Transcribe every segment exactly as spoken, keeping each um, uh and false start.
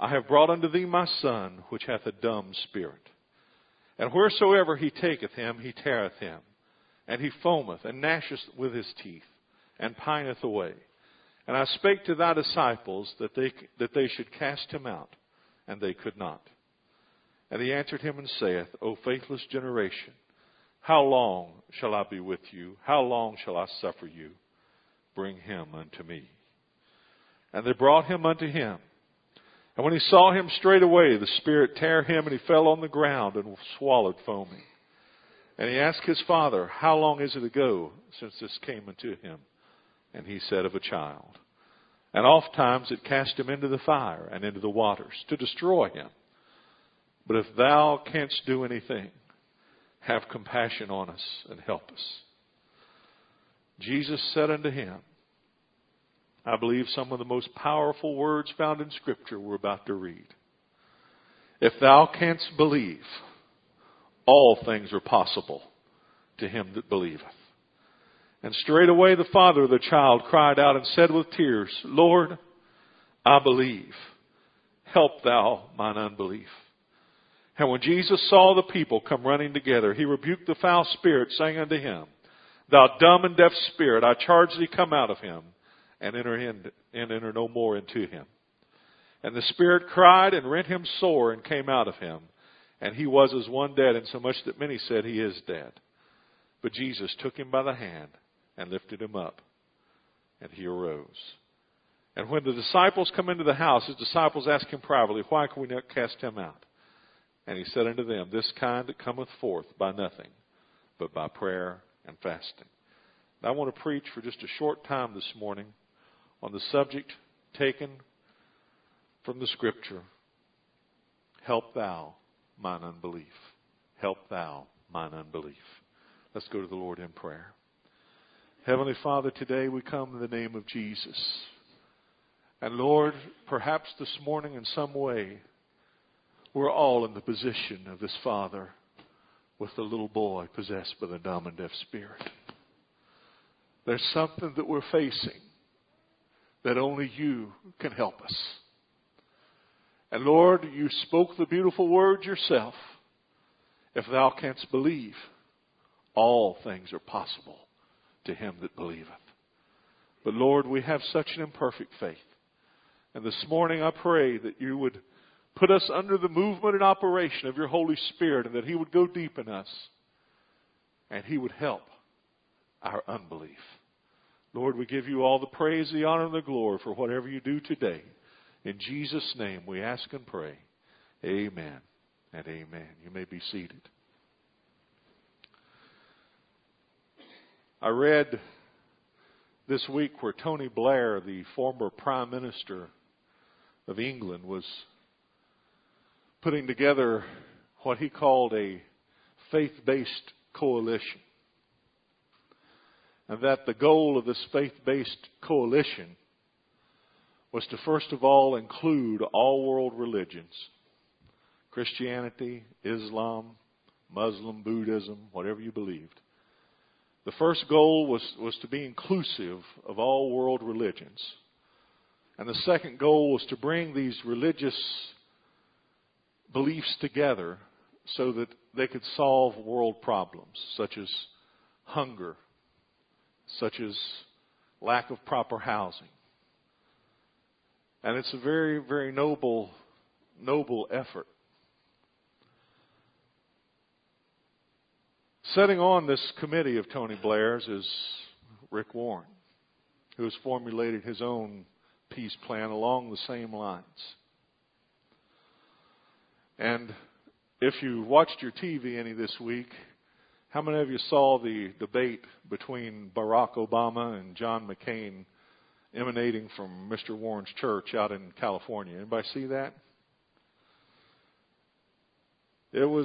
I have brought unto thee my son, which hath a dumb spirit. And wheresoever he taketh him, he teareth him. And he foameth, and gnasheth with his teeth, and pineth away. And I spake to thy disciples that they, that they should cast him out, and they could not. And he answered him and saith, O faithless generation, how long shall I be with you? How long shall I suffer you? Bring him unto me. And they brought him unto him. And when he saw him straightway, the spirit tare him, and he fell on the ground and swallowed foaming. And he asked his father, How long is it ago since this came unto him? And he said, Of a child. And oft times it cast him into the fire and into the waters to destroy him. But if thou canst do anything, have compassion on us and help us. Jesus said unto him, I believe some of the most powerful words found in Scripture we're about to read. If thou canst believe, all things are possible to him that believeth. And straightway the father of the child cried out and said with tears, Lord, I believe. Help thou mine unbelief. And when Jesus saw the people come running together, he rebuked the foul spirit, saying unto him, Thou dumb and deaf spirit, I charge thee, come out of him, and enter in, and enter no more into him. And the spirit cried and rent him sore, and came out of him. And he was as one dead, insomuch that many said, He is dead. But Jesus took him by the hand and lifted him up, and he arose. And when the disciples come into the house, his disciples ask him privately, Why can we not cast him out? And he said unto them, This kind that cometh forth by nothing, but by prayer and fasting. And I want to preach for just a short time this morning on the subject taken from the Scripture. Help thou mine unbelief. Help thou mine unbelief. Let's go to the Lord in prayer. Heavenly Father, today we come in the name of Jesus. And Lord, perhaps this morning in some way, we're all in the position of this father with the little boy possessed by the dumb and deaf spirit. There's something that we're facing that only you can help us. And Lord, you spoke the beautiful words yourself. If thou canst believe, all things are possible to him that believeth. But Lord, we have such an imperfect faith. And this morning I pray that you would put us under the movement and operation of your Holy Spirit, and that he would go deep in us, and he would help our unbelief. Lord, we give you all the praise, the honor, and the glory for whatever you do today. In Jesus' name we ask and pray. Amen and amen. You may be seated. I read this week where Tony Blair, the former Prime Minister of England, was putting together what he called a faith-based coalition. And that the goal of this faith-based coalition was to first of all include all world religions. Christianity, Islam, Muslim, Buddhism, whatever you believed. The first goal was, was to be inclusive of all world religions. And the second goal was to bring these religious beliefs together so that they could solve world problems such as hunger, such as lack of proper housing. And it's a very, very noble, noble effort. Sitting on this committee of Tony Blair's is Rick Warren, who has formulated his own peace plan along the same lines. And if you watched your T V any this week, how many of you saw the debate between Barack Obama and John McCain emanating from Mister Warren's church out in California? Anybody see that? It was...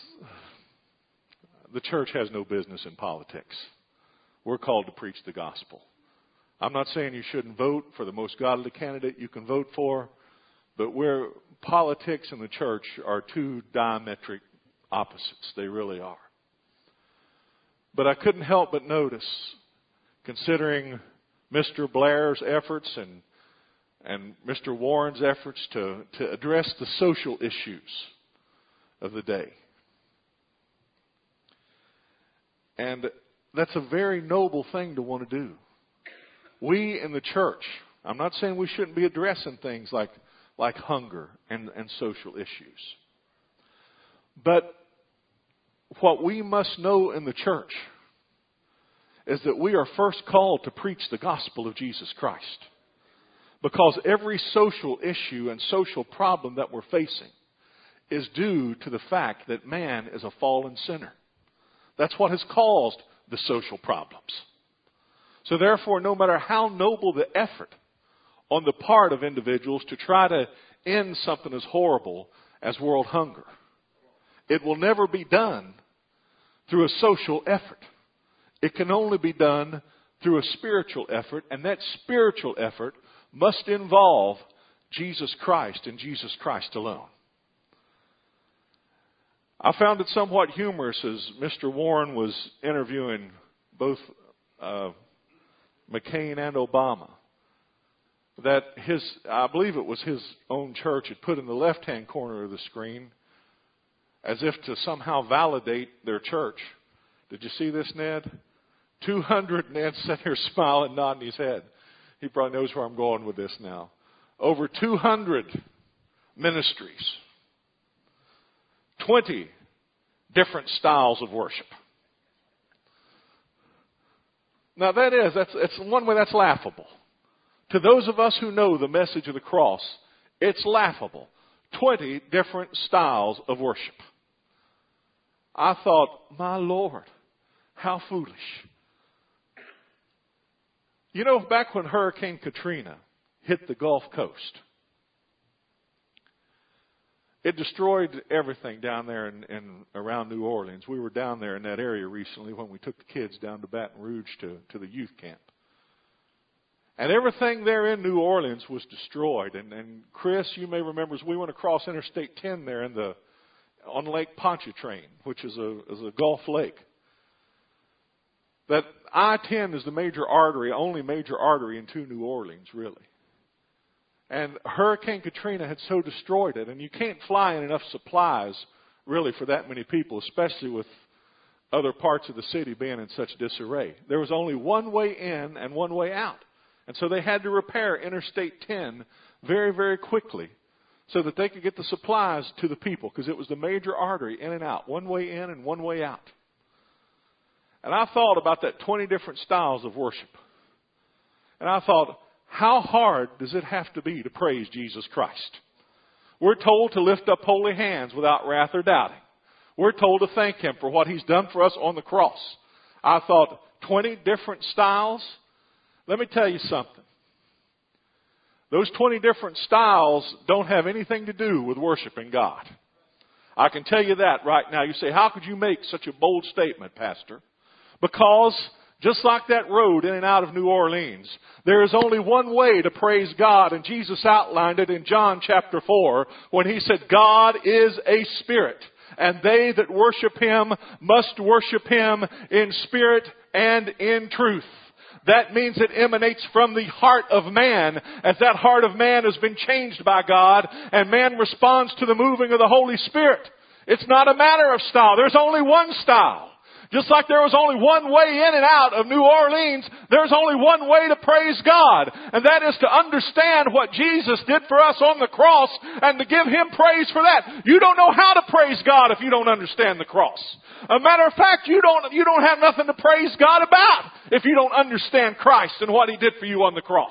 The church has no business in politics. We're called to preach the gospel. I'm not saying you shouldn't vote for the most godly candidate you can vote for, but where politics and the church are two diametric opposites. They really are. But I couldn't help but notice, considering Mister Blair's efforts and and Mister Warren's efforts to, to address the social issues of the day. And that's a very noble thing to want to do. We in the church, I'm not saying we shouldn't be addressing things like, like hunger and, and social issues. But what we must know in the church is that we are first called to preach the gospel of Jesus Christ. Because every social issue and social problem that we're facing is due to the fact that man is a fallen sinner. That's what has caused the social problems. So therefore, no matter how noble the effort on the part of individuals to try to end something as horrible as world hunger, it will never be done through a social effort. It can only be done through a spiritual effort, and that spiritual effort must involve Jesus Christ and Jesus Christ alone. I found it somewhat humorous as Mister Warren was interviewing both uh, McCain and Obama, that his, I believe it was his own church, had put in the left-hand corner of the screen as if to somehow validate their church. Did you see this, Ned? two hundred, Ned's sitting here smiling, nodding his head. He probably knows where I'm going with this now. Over two hundred ministries. twenty different styles of worship. Now that is, that's, it's one way that's laughable. To those of us who know the message of the cross, it's laughable. twenty different styles of worship. I thought, my Lord, how foolish. You know, back when Hurricane Katrina hit the Gulf Coast, it destroyed everything down there in, in around New Orleans. We were down there in that area recently when we took the kids down to Baton Rouge to, to the youth camp. And everything there in New Orleans was destroyed. And, and Chris, you may remember, as we went across Interstate ten there in the on Lake Pontchartrain, which is a, is a Gulf lake. That I ten is the major artery, only major artery into New Orleans, really. And Hurricane Katrina had so destroyed it, and you can't fly in enough supplies, really, for that many people, especially with other parts of the city being in such disarray. There was only one way in and one way out. And so they had to repair Interstate ten very, very quickly so that they could get the supplies to the people, because it was the major artery in and out, one way in and one way out. And I thought about that twenty different styles of worship. And I thought, how hard does it have to be to praise Jesus Christ? We're told to lift up holy hands without wrath or doubting. We're told to thank Him for what He's done for us on the cross. I thought, twenty different styles? Let me tell you something. Those twenty different styles don't have anything to do with worshiping God. I can tell you that right now. You say, how could you make such a bold statement, Pastor? Because just like that road in and out of New Orleans, there is only one way to praise God, and Jesus outlined it in John chapter four when He said, God is a spirit, and they that worship Him must worship Him in spirit and in truth. That means it emanates from the heart of man, as that heart of man has been changed by God, and man responds to the moving of the Holy Spirit. It's not a matter of style. There's only one style. Just like there was only one way in and out of New Orleans, there's only one way to praise God. And that is to understand what Jesus did for us on the cross and to give Him praise for that. You don't know how to praise God if you don't understand the cross. A matter of fact, you don't, you don't have nothing to praise God about if you don't understand Christ and what He did for you on the cross.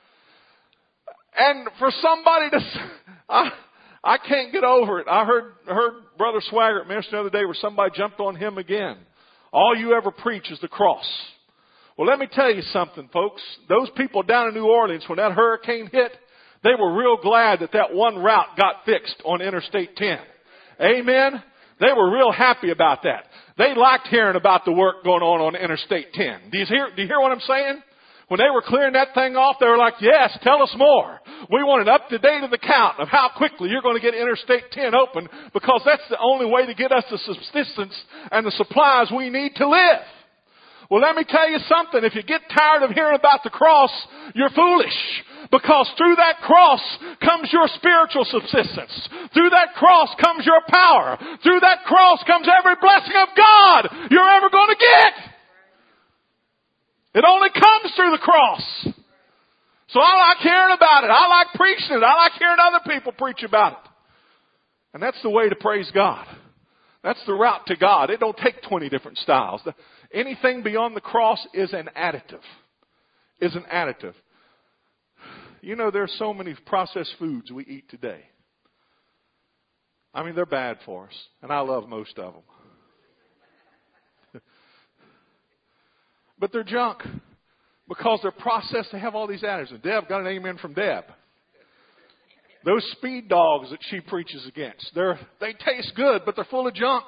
And for somebody to... I, I can't get over it. I heard, heard Brother Swaggart mention the other day where somebody jumped on him again. All you ever preach is the cross. Well, let me tell you something, folks. Those people down in New Orleans, when that hurricane hit, they were real glad that that one route got fixed on Interstate ten. Amen? They were real happy about that. They liked hearing about the work going on on Interstate ten. Do you hear, do you hear what I'm saying? When they were clearing that thing off, they were like, yes, tell us more. We want an up-to-date of the count of how quickly you're going to get Interstate ten open, because that's the only way to get us the subsistence and the supplies we need to live. Well, let me tell you something. If you get tired of hearing about the cross, you're foolish. Because through that cross comes your spiritual subsistence. Through that cross comes your power. Through that cross comes every blessing of God you're ever going to get. It only comes through the cross. So I like hearing about it. I like preaching it. I like hearing other people preach about it. And that's the way to praise God. That's the route to God. It don't take twenty different styles. Anything beyond the cross is an additive. Is an additive. You know, there's so many processed foods we eat today. I mean, they're bad for us. And I love most of them. But they're junk. Because they're processed to have all these additives. And Deb got an amen from Deb. Those speed dogs that she preaches against, they're, they taste good, but they're full of junk.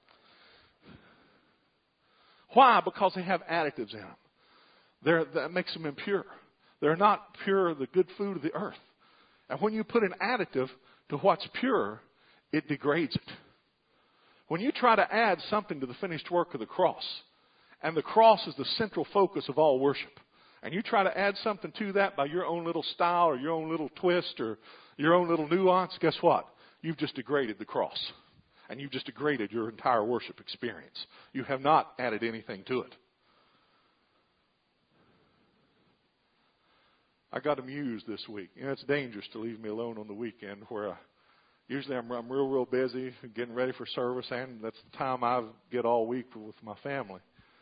Why? Because they have additives in them. They're, that makes them impure. They're not pure, the good food of the earth. And when you put an additive to what's pure, it degrades it. When you try to add something to the finished work of the cross, and the cross is the central focus of all worship, and you try to add something to that by your own little style or your own little twist or your own little nuance, guess what? You've just degraded the cross. And you've just degraded your entire worship experience. You have not added anything to it. I got amused this week. You know, it's dangerous to leave me alone on the weekend where I, usually I'm, I'm real, real busy getting ready for service, and that's the time I get all week with my family.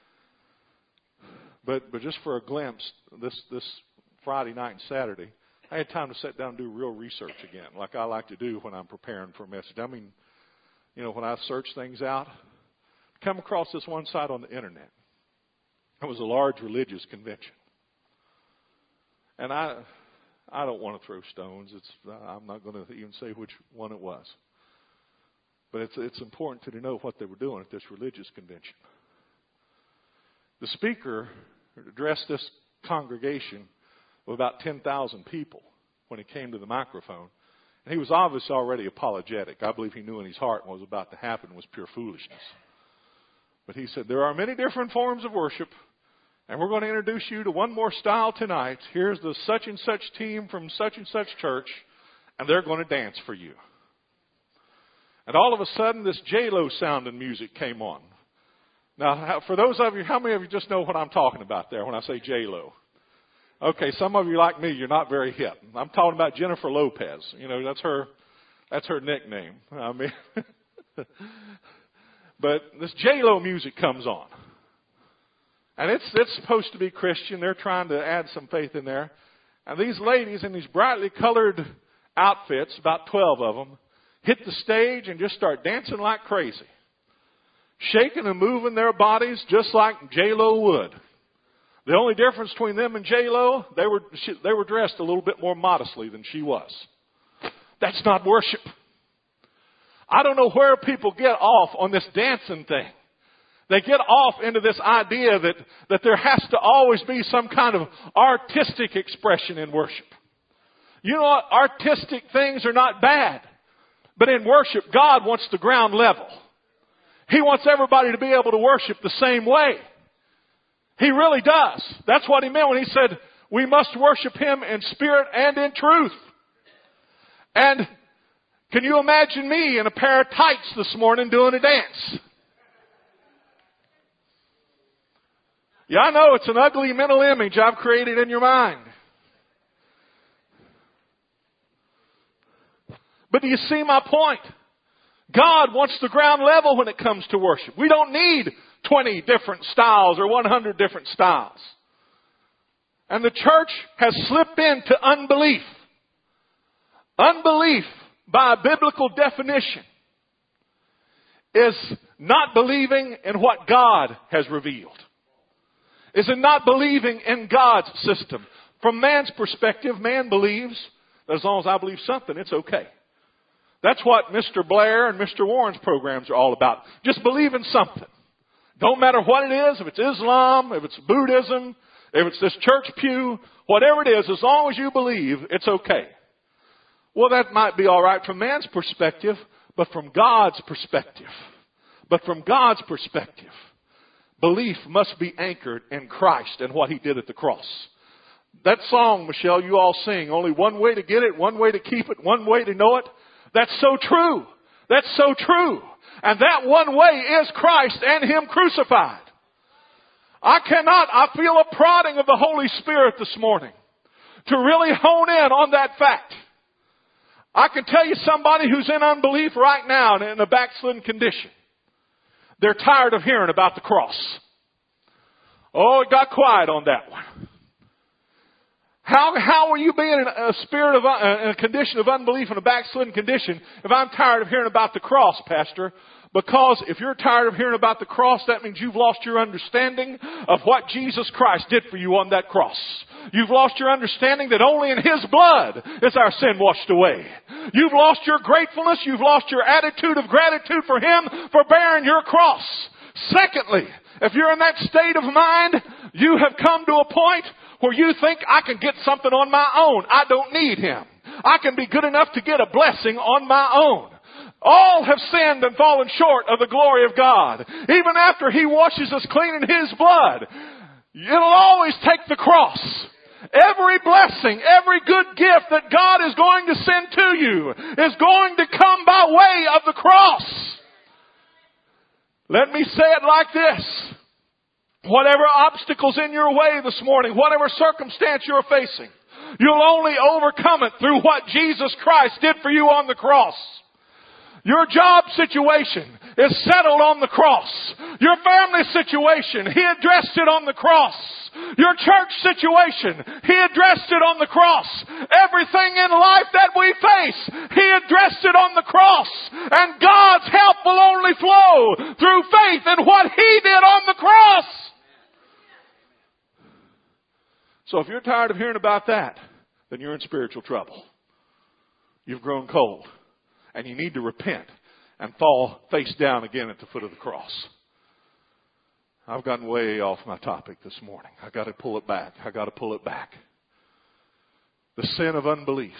But but just for a glimpse, this, this Friday night and Saturday, I had time to sit down and do real research again, like I like to do when I'm preparing for a message. I mean, you know, when I search things out, I come across this one site on the internet. It was a large religious convention. And I I don't want to throw stones. It's I'm not going to even say which one it was. But it's it's important to know what they were doing at this religious convention. The speaker addressed this congregation of about ten thousand people when he came to the microphone. And he was obviously already apologetic. I believe he knew in his heart what was about to happen was pure foolishness. But he said, there are many different forms of worship, and we're going to introduce you to one more style tonight. Here's the such and such team from such and such church, and they're going to dance for you. And all of a sudden, this J-Lo sounding music came on. Now, for those of you, how many of you just know what I'm talking about there when I say J-Lo? Okay, some of you like me, you're not very hip. I'm talking about Jennifer Lopez. You know, that's her, that's her nickname. I mean, but this J-Lo music comes on. And it's, it's supposed to be Christian. They're trying to add some faith in there. And these ladies in these brightly colored outfits, about twelve of them, hit the stage and just start dancing like crazy. Shaking and moving their bodies just like J-Lo would. The only difference between them and J-Lo, they were, she, they were dressed a little bit more modestly than she was. That's not worship. I don't know where people get off on this dancing thing. They get off into this idea that, that there has to always be some kind of artistic expression in worship. You know what? Artistic things are not bad. But in worship, God wants the ground level. He wants everybody to be able to worship the same way. He really does. That's what he meant when he said, we must worship him in spirit and in truth. And can you imagine me in a pair of tights this morning doing a dance? Yeah, I know it's an ugly mental image I've created in your mind. But do you see my point? God wants the ground level when it comes to worship. We don't need twenty different styles or one hundred different styles. And the church has slipped into unbelief. Unbelief, by a biblical definition, is not believing in what God has revealed. Is it not believing in God's system? From man's perspective, man believes that as long as I believe something, it's okay. That's what Mister Blair and Mister Warren's programs are all about. Just believe in something. Don't matter what it is, if it's Islam, if it's Buddhism, if it's this church pew, whatever it is, as long as you believe, it's okay. Well, that might be all right from man's perspective, but from God's perspective. But from God's perspective, belief must be anchored in Christ and what He did at the cross. That song, Michelle, you all sing, only one way to get it, one way to keep it, one way to know it. That's so true. That's so true. And that one way is Christ and Him crucified. I cannot, I feel a prodding of the Holy Spirit this morning to really hone in on that fact. I can tell you somebody who's in unbelief right now and in a backslidden condition. They're tired of hearing about the cross. Oh, it got quiet on that one. How, how will you be in a spirit of, uh, in a condition of unbelief, in a backslidden condition, if I'm tired of hearing about the cross, Pastor? Because if you're tired of hearing about the cross, that means you've lost your understanding of what Jesus Christ did for you on that cross. You've lost your understanding that only in His blood is our sin washed away. You've lost your gratefulness. You've lost your attitude of gratitude for Him for bearing your cross. Secondly, if you're in that state of mind, you have come to a point where you think, I can get something on my own. I don't need Him. I can be good enough to get a blessing on my own. All have sinned and fallen short of the glory of God. Even after He washes us clean in His blood, it'll always take the cross. Every blessing, every good gift that God is going to send to you is going to come by way of the cross. Let me say it like this. Whatever obstacles in your way this morning, whatever circumstance you're facing, you'll only overcome it through what Jesus Christ did for you on the cross. Your job situation is settled on the cross. Your family situation, He addressed it on the cross. Your church situation, He addressed it on the cross. Everything in life that we face, He addressed it on the cross. And God's help will only flow through faith in what He did on the cross. So if you're tired of hearing about that, then you're in spiritual trouble. You've grown cold. And you need to repent and fall face down again at the foot of the cross. I've gotten way off my topic this morning. I've got to pull it back. I've got to pull it back. The sin of unbelief.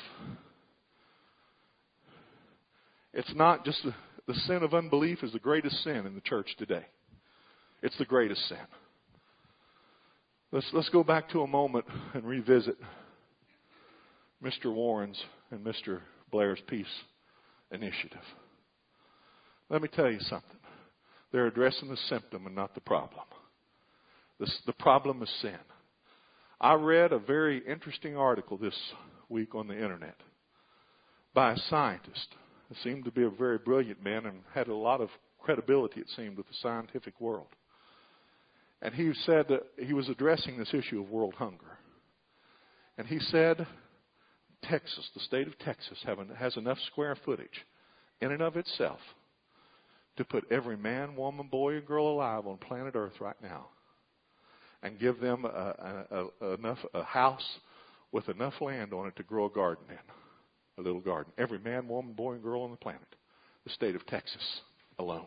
It's not just the, the sin of unbelief is the greatest sin in the church today. It's the greatest sin. Let's, let's go back to a moment and revisit Mister Warren's and Mister Blair's peace initiative. Let me tell you something. They're addressing the symptom and not the problem. This, the problem is sin. I read a very interesting article this week on the internet by a scientist. He seemed to be a very brilliant man and had a lot of credibility, it seemed, with the scientific world. And he said that he was addressing this issue of world hunger. And he said, Texas, the state of Texas, have an, has enough square footage in and of itself to put every man, woman, boy, and girl alive on planet Earth right now and give them a, a, a, enough a house with enough land on it to grow a garden in, a little garden. Every man, woman, boy, and girl on the planet, the state of Texas alone.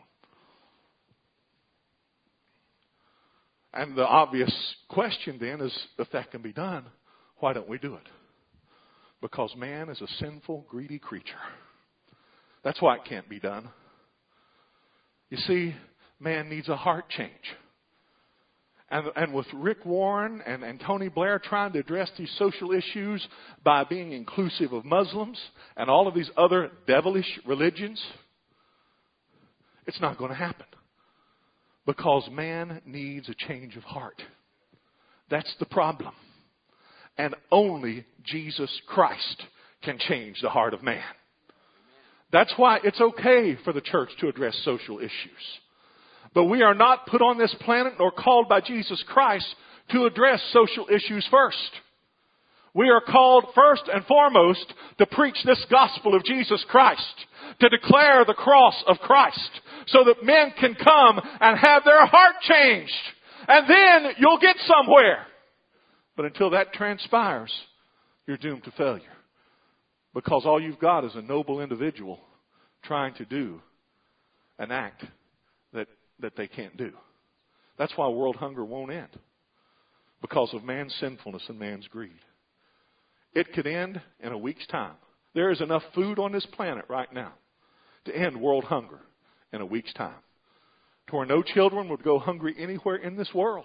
And the obvious question then is, if that can be done, why don't we do it? Because man is a sinful, greedy creature. That's why it can't be done. You see, man needs a heart change. And, and with Rick Warren and, and Tony Blair trying to address these social issues by being inclusive of Muslims and all of these other devilish religions, it's not going to happen. Because man needs a change of heart. That's the problem. And only Jesus Christ can change the heart of man. That's why it's okay for the church to address social issues. But we are not put on this planet nor called by Jesus Christ to address social issues first. We are called first and foremost to preach this gospel of Jesus Christ, to declare the cross of Christ, so that men can come and have their heart changed. And then you'll get somewhere. But until that transpires, you're doomed to failure. Because all you've got is a noble individual trying to do an act that, that they can't do. That's why world hunger won't end. Because of man's sinfulness and man's greed. It could end in a week's time. There is enough food on this planet right now to end world hunger in a week's time. to where no children would go hungry anywhere in this world.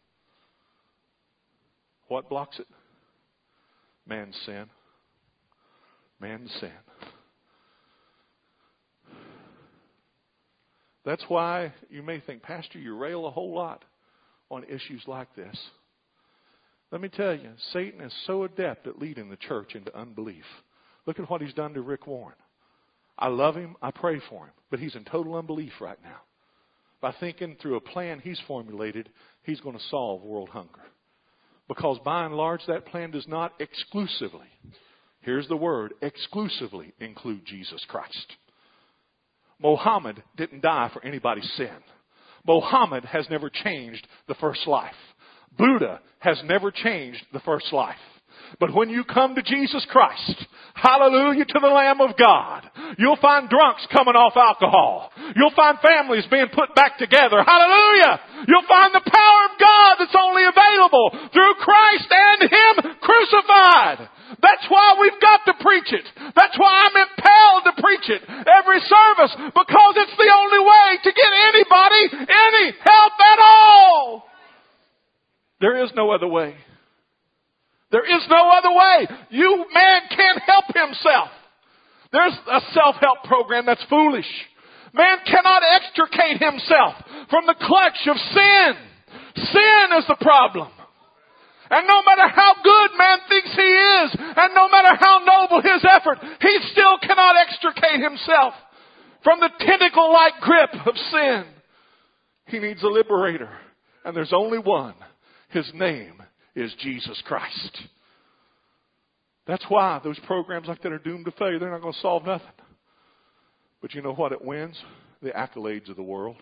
What blocks it? Man's sin. Man's sin. That's why you may think, Pastor, you rail a whole lot on issues like this. Let me tell you, Satan is so adept at leading the church into unbelief. Look at what he's done to Rick Warren. I love him. I pray for him. But he's in total unbelief right now. By thinking through a plan he's formulated, he's going to solve world hunger. Because by and large, that plan does not exclusively, here's the word, exclusively include Jesus Christ. Mohammed didn't die for anybody's sin. Mohammed has never changed the first life. Buddha has never changed the first life. But when you come to Jesus Christ, hallelujah to the Lamb of God, you'll find drunks coming off alcohol. You'll find families being put back together. Hallelujah! You'll find the power of God that's only available through Christ and Him crucified. That's why we've got to preach it. That's why I'm impelled to preach it every service, because it's the only way to get anybody any help at all. There is no other way. There is no other way. You, man, can't help himself. There's a self-help program that's foolish. Man cannot extricate himself from the clutch of sin. Sin is the problem. And no matter how good man thinks he is, and no matter how noble his effort, he still cannot extricate himself from the tentacle-like grip of sin. He needs a liberator. And there's only one. His name is Jesus Christ. That's why those programs like that are doomed to failure. They're not going to solve nothing. But you know what it wins? The accolades of the world.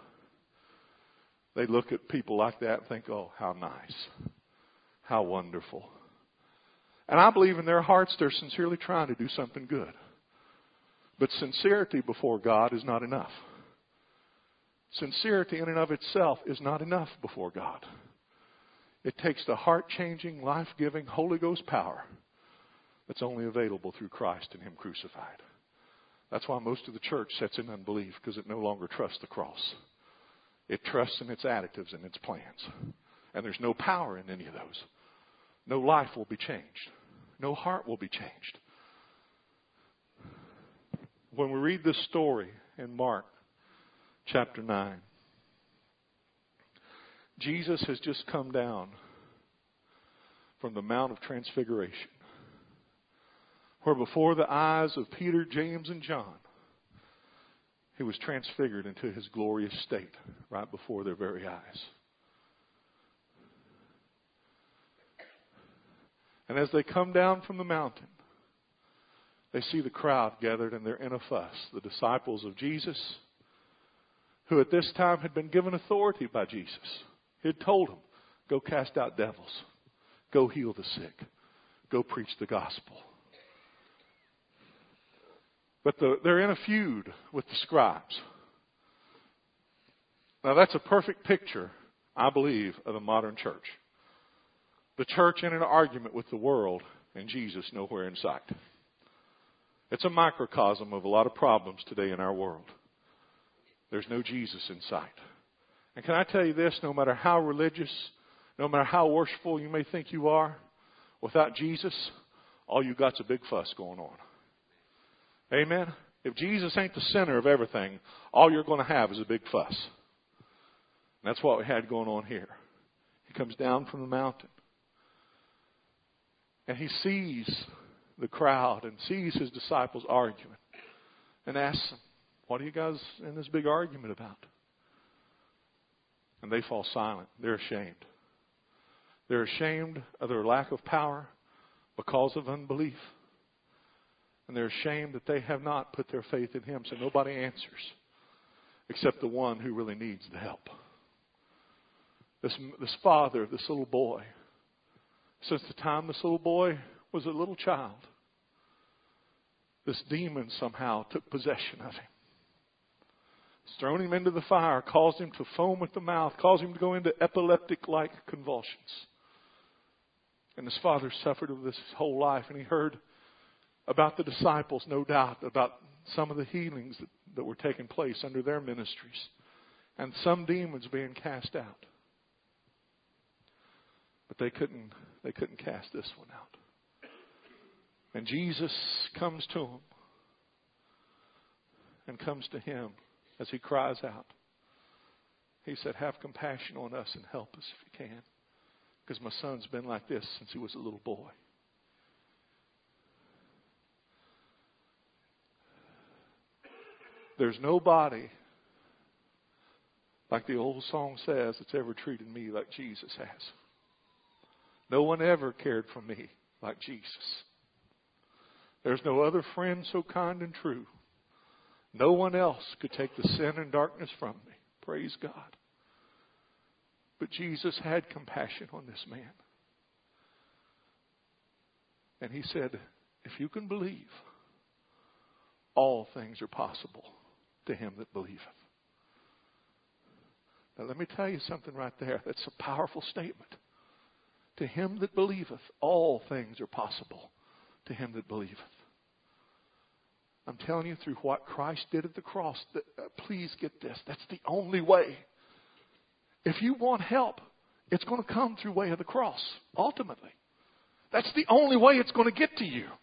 They look at people like that and think, oh, how nice. How wonderful. And I believe in their hearts they're sincerely trying to do something good. But sincerity before God is not enough. Sincerity in and of itself is not enough before God. It takes the heart-changing, life-giving, Holy Ghost power that's only available through Christ and Him crucified. That's why most of the church sets in unbelief, because it no longer trusts the cross. It trusts in its additives and its plans. And there's no power in any of those. No life will be changed. No heart will be changed. When we read this story in Mark chapter nine, Jesus has just come down from the Mount of Transfiguration, where before the eyes of Peter, James, and John, He was transfigured into His glorious state right before their very eyes. And as they come down from the mountain, they see the crowd gathered and they're in a fuss. The disciples of Jesus, who at this time had been given authority by Jesus. He had told them, go cast out devils. Go heal the sick. Go preach the gospel. But the, they're in a feud with the scribes. Now that's a perfect picture, I believe, of the modern church. The church in an argument with the world and Jesus nowhere in sight. It's a microcosm of a lot of problems today in our world. There's no Jesus in sight. And can I tell you this, no matter how religious, no matter how worshipful you may think you are, without Jesus, all you got's a big fuss going on. Amen? If Jesus ain't the center of everything, all you're going to have is a big fuss. And that's what we had going on here. He comes down from the mountain. And he sees the crowd and sees his disciples arguing. And asks them, what are you guys in this big argument about? And they fall silent. They're ashamed. They're ashamed of their lack of power because of unbelief. And they're ashamed that they have not put their faith in Him. So nobody answers except the one who really needs the help. This, this father of this little boy, since the time this little boy was a little child, this demon somehow took possession of him. It's thrown him into the fire, caused him to foam at the mouth, caused him to go into epileptic-like convulsions. And his father suffered of this his whole life, and he heard about the disciples, no doubt, about some of the healings that, that were taking place under their ministries. and some demons being cast out. But they couldn't, they couldn't cast this one out. And Jesus comes to him and comes to him as he cries out. He said, have compassion on us and help us if you can. Because my son's been like this since he was a little boy. There's nobody, like the old song says, that's ever treated me like Jesus has. No one ever cared for me like Jesus. There's no other friend so kind and true. No one else could take the sin and darkness from me. Praise God. But Jesus had compassion on this man. And he said, if you can believe, all things are possible to him that believeth. Now let me tell you something right there. That's a powerful statement. To him that believeth, all things are possible to him that believeth. I'm telling you, through what Christ did at the cross, that, uh, please get this. That's the only way. If you want help, it's going to come through way of the cross, ultimately. That's the only way it's going to get to you.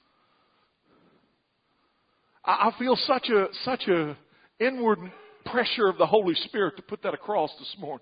I, I feel such a such a inward pressure of the Holy Spirit to put that across this morning.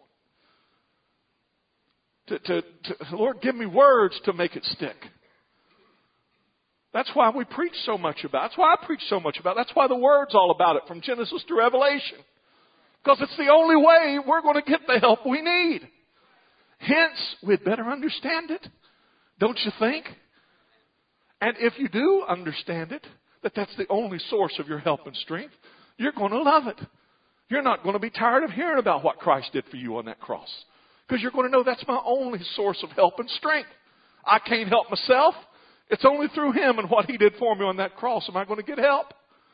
To, to, to, Lord, give me words to make it stick. That's why we preach so much about it. That's why I preach so much about it. That's why the Word's all about it, from Genesis to Revelation. Because it's the only way we're going to get the help we need. Hence, we'd better understand it. Don't you think? And if you do understand it, that that's the only source of your help and strength, you're going to love it. You're not going to be tired of hearing about what Christ did for you on that cross. Because you're going to know that's my only source of help and strength. I can't help myself. It's only through Him and what He did for me on that cross am I going to get help.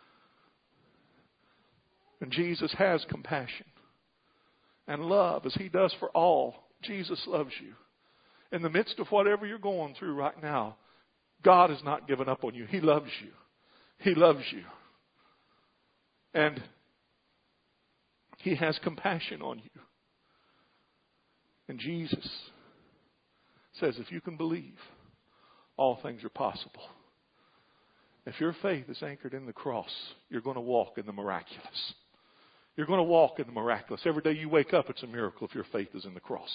And Jesus has compassion and love as He does for all. Jesus loves you. In the midst of whatever you're going through right now, God has not given up on you. He loves you. He loves you. And He has compassion on you. And Jesus says, if you can believe, all things are possible. If your faith is anchored in the cross, you're going to walk in the miraculous. You're going to walk in the miraculous. Every day you wake up, it's a miracle if your faith is in the cross.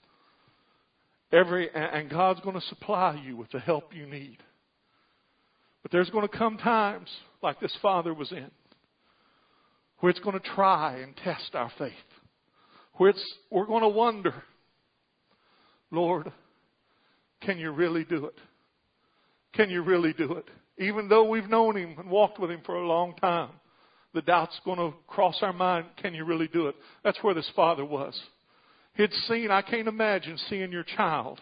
Every and God's going to supply you with the help you need. But there's going to come times, like this father was in, where it's going to try and test our faith. Where it's, we're going to wonder, Lord, can you really do it? Can you really do it? Even though we've known Him and walked with Him for a long time, the doubt's going to cross our mind. Can you really do it? That's where this father was. He'd seen, I can't imagine seeing your child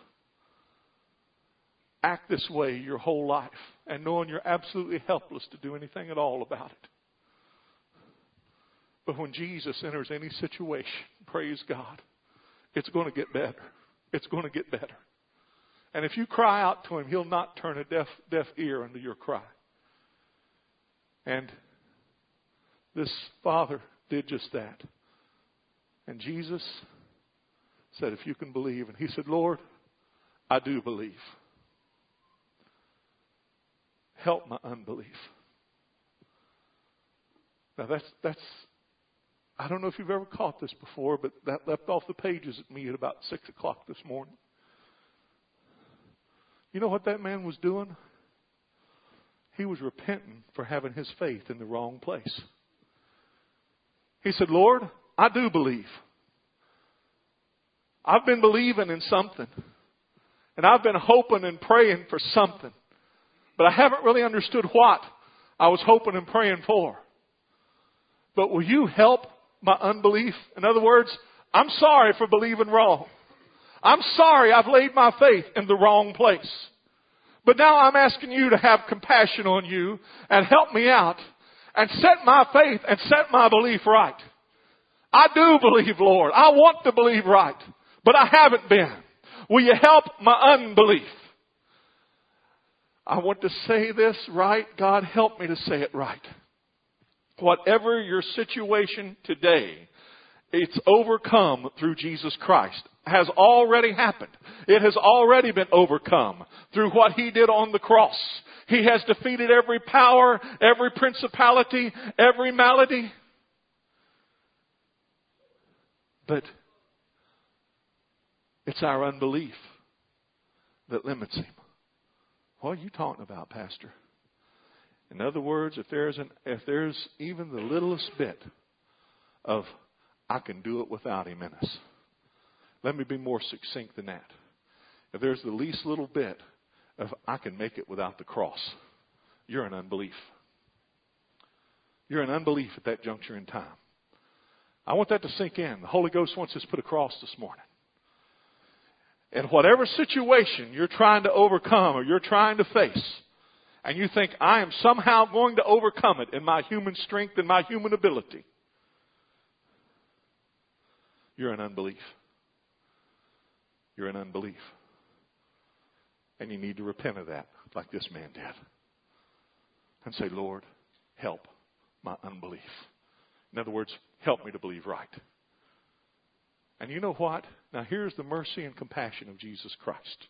act this way your whole life and knowing you're absolutely helpless to do anything at all about it. But when Jesus enters any situation, praise God, it's going to get better. It's going to get better. And if you cry out to Him, He'll not turn a deaf, deaf ear unto your cry. And this father did just that. And Jesus said, if you can believe. And he said, Lord, I do believe. Help my unbelief. Now that's, that's, I don't know if you've ever caught this before, but that leapt off the pages at me at about six o'clock this morning. You know what that man was doing? He was repenting for having his faith in the wrong place. He said, Lord, I do believe. I've been believing in something. And I've been hoping and praying for something. But I haven't really understood what I was hoping and praying for. But will you help my unbelief? In other words, I'm sorry for believing wrong. I'm sorry I've laid my faith in the wrong place. But now I'm asking you to have compassion on you and help me out and set my faith and set my belief right. I do believe, Lord. I want to believe right, but I haven't been. Will you help my unbelief? I want to say this right. God, help me to say it right. Whatever your situation today, It's overcome through Jesus Christ. Has already happened. It has already been overcome through what He did on the cross. He has defeated every power, every principality, every malady. But it's our unbelief that limits Him. What are you talking about, Pastor? In other words, if there's an, if there's even the littlest bit of I can do it without Him in us. Let me be more succinct than that. If there's the least little bit of I can make it without the cross, you're in unbelief. You're in unbelief at that juncture in time. I want that to sink in. The Holy Ghost wants us to put a cross this morning. In whatever situation you're trying to overcome or you're trying to face, and you think I am somehow going to overcome it in my human strength and my human ability, you're in unbelief. You're in unbelief. And you need to repent of that, like this man did. And say, Lord, help my unbelief. In other words, help me to believe right. And you know what? Now here's the mercy and compassion of Jesus Christ.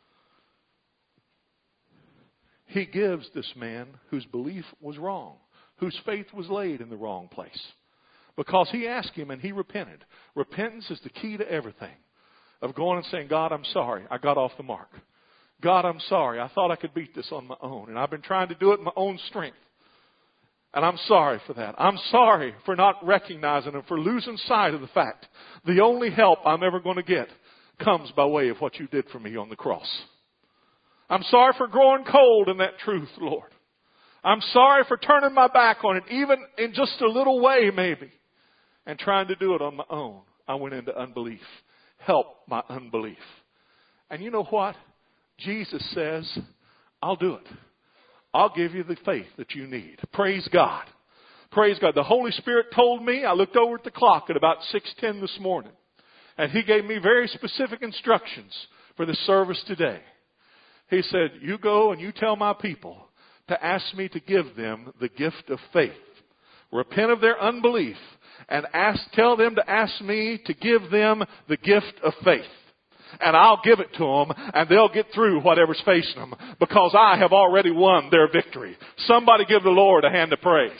He gives this man whose belief was wrong, whose faith was laid in the wrong place. Because he asked Him and he repented. Repentance is the key to everything. Of going and saying, God, I'm sorry. I got off the mark. God, I'm sorry. I thought I could beat this on my own. And I've been trying to do it in my own strength. And I'm sorry for that. I'm sorry for not recognizing and for losing sight of the fact the only help I'm ever going to get comes by way of what you did for me on the cross. I'm sorry for growing cold in that truth, Lord. I'm sorry for turning my back on it, even in just a little way maybe, and trying to do it on my own. I went into unbelief. Help my unbelief. And you know what? Jesus says, I'll do it. I'll give you the faith that you need. Praise God. Praise God. The Holy Spirit told me, I looked over at the clock at about six ten this morning, and He gave me very specific instructions for the service today. He said, you go and you tell my people to ask me to give them the gift of faith. Repent of their unbelief and ask, tell them to ask me to give them the gift of faith. And I'll give it to them, and they'll get through whatever's facing them, because I have already won their victory. Somebody give the Lord a hand of praise.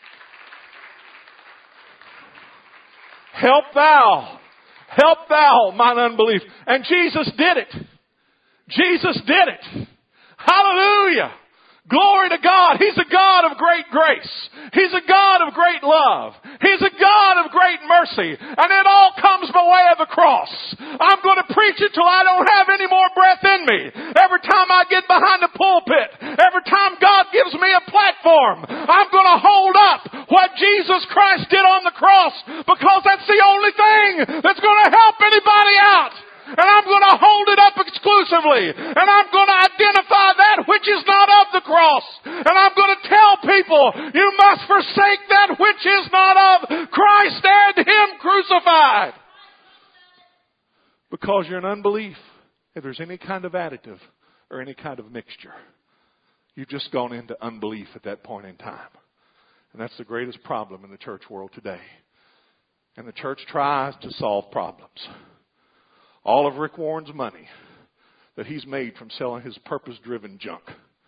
Help thou, help thou mine unbelief. And Jesus did it. Jesus did it. Hallelujah. Glory to God. He's a God of great grace. He's a God of great love. He's a God of great mercy. And it all comes by way of the cross. I'm going to preach it till I don't have any more breath in me. Every time I get behind the pulpit, every time God gives me a platform, I'm going to hold up what Jesus Christ did on the cross, because that's the only thing that's going to help anybody out. And I'm going to hold it up exclusively. And I'm going to identify that which is not of the cross. And I'm going to tell people, you must forsake that which is not of Christ and Him crucified. Because you're in unbelief. If there's any kind of additive or any kind of mixture, you've just gone into unbelief at that point in time. And that's the greatest problem in the church world today. And the church tries to solve problems. All of Rick Warren's money that he's made from selling his purpose-driven junk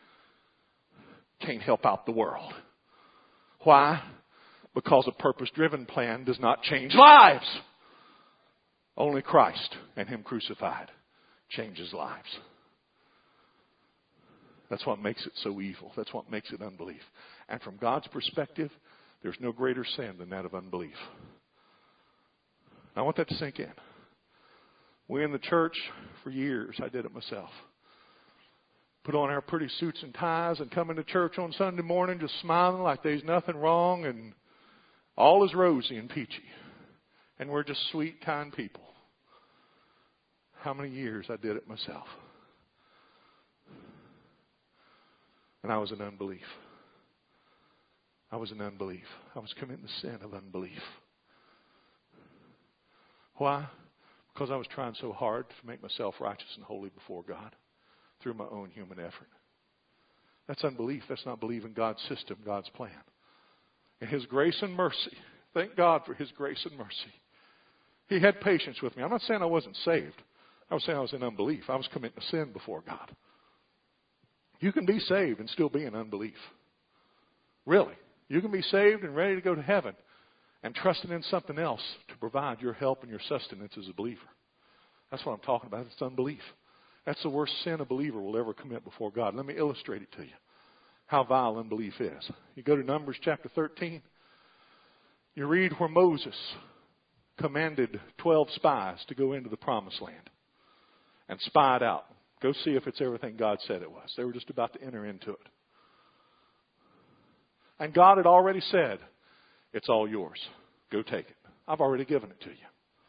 can't help out the world. Why? Because a purpose-driven plan does not change lives. Only Christ and Him crucified changes lives. That's what makes it so evil. That's what makes it unbelief. And from God's perspective, there's no greater sin than that of unbelief. I want that to sink in. We in the church, for years, I did it myself. Put on our pretty suits and ties and come into church on Sunday morning just smiling like there's nothing wrong and all is rosy and peachy. And we're just sweet, kind people. How many years I did it myself. And I was in unbelief. I was in unbelief. I was committing the sin of unbelief. Why? Because I was trying so hard to make myself righteous and holy before God through my own human effort. That's unbelief. That's not believing God's system, God's plan. And His grace and mercy, thank God for His grace and mercy. He had patience with me. I'm not saying I wasn't saved. I was saying I was in unbelief. I was committing a sin before God. You can be saved and still be in unbelief. Really. You can be saved and ready to go to heaven and trusting in something else to provide your help and your sustenance as a believer. That's what I'm talking about. It's unbelief. That's the worst sin a believer will ever commit before God. Let me illustrate it to you, how vile unbelief is. You go to Numbers chapter thirteen. You read where Moses commanded twelve spies to go into the promised land and spy it out. Go see if it's everything God said it was. They were just about to enter into it. And God had already said, it's all yours. Go take it. I've already given it to you.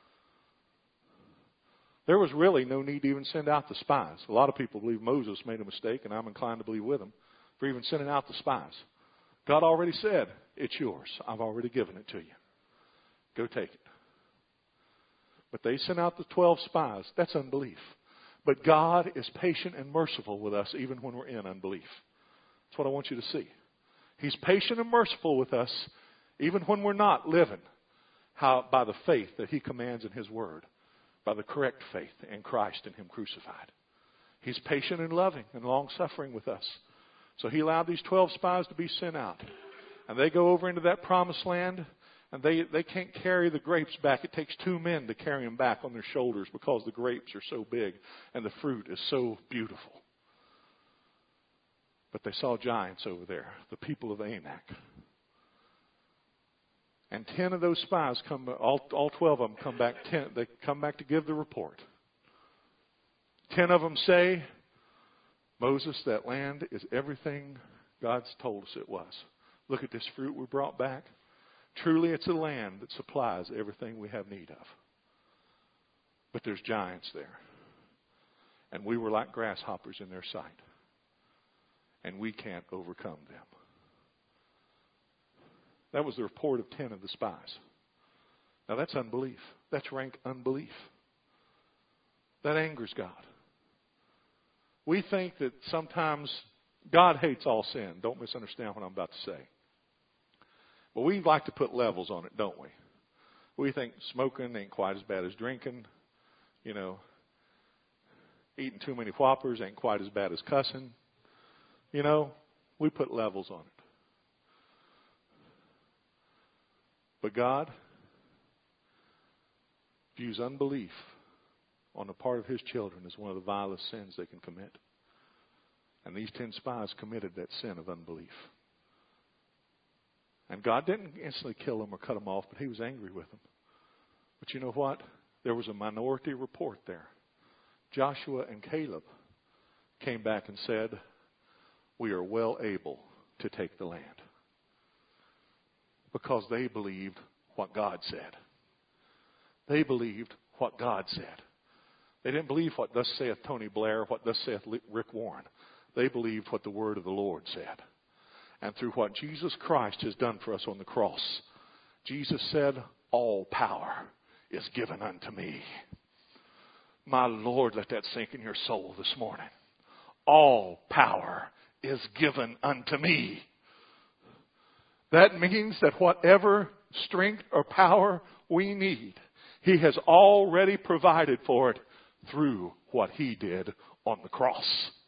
There was really no need to even send out the spies. A lot of people believe Moses made a mistake, and I'm inclined to believe with him, for even sending out the spies. God already said, it's yours. I've already given it to you. Go take it. But they sent out the twelve spies. That's unbelief. But God is patient and merciful with us even when we're in unbelief. That's what I want you to see. He's patient and merciful with us even when we're not living how, by the faith that He commands in His Word, by the correct faith in Christ and Him crucified. He's patient and loving and long-suffering with us. So He allowed these twelve spies to be sent out. And they go over into that promised land, and they, they can't carry the grapes back. It takes two men to carry them back on their shoulders because the grapes are so big and the fruit is so beautiful. But they saw giants over there, the people of Anak. And ten of those spies come, all, all twelve of them come back, ten, they come back to give the report. Ten of them say, Moses, that land is everything God's told us it was. Look at this fruit we brought back. Truly, it's a land that supplies everything we have need of. But there's giants there. And we were like grasshoppers in their sight. And we can't overcome them. That was the report of ten of the spies. Now that's unbelief. That's rank unbelief. That angers God. We think that sometimes God hates all sin. Don't misunderstand what I'm about to say. But we like to put levels on it, don't we? We think smoking ain't quite as bad as drinking. You know, eating too many Whoppers ain't quite as bad as cussing. You know, we put levels on it. But God views unbelief on the part of His children as one of the vilest sins they can commit. And these ten spies committed that sin of unbelief. And God didn't instantly kill them or cut them off, but He was angry with them. But you know what? There was a minority report there. Joshua and Caleb came back and said, we are well able to take the land. Because they believed what God said. They believed what God said. They didn't believe what thus saith Tony Blair, what thus saith Rick Warren. They believed what the word of the Lord said. And through what Jesus Christ has done for us on the cross, Jesus said, all power is given unto me. My Lord, let that sink in your soul this morning. All power is given unto me. That means that whatever strength or power we need, He has already provided for it through what He did on the cross.